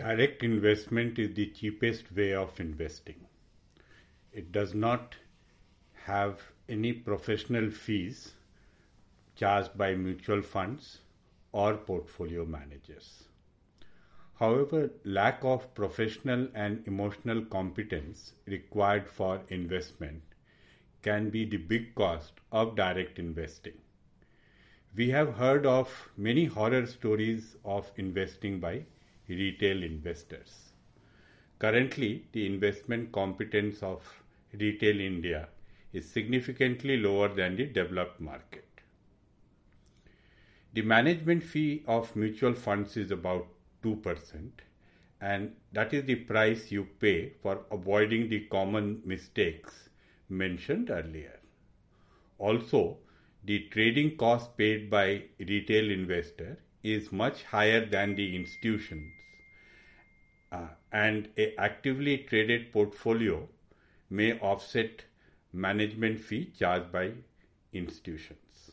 Direct investment is the cheapest way of investing. It does not have any professional fees charged by mutual funds or portfolio managers. However, lack of professional and emotional competence required for investment can be the big cost of direct investing. We have heard of many horror stories of investing by retail investors. Currently, the investment competence of retail India is significantly lower than the developed market. The management fee of mutual funds is about 2%, and that is the price you pay for avoiding the common mistakes mentioned earlier. Also, the trading cost paid by retail investor is much higher than the institutions, and a actively traded portfolio may offset management fee charged by institutions.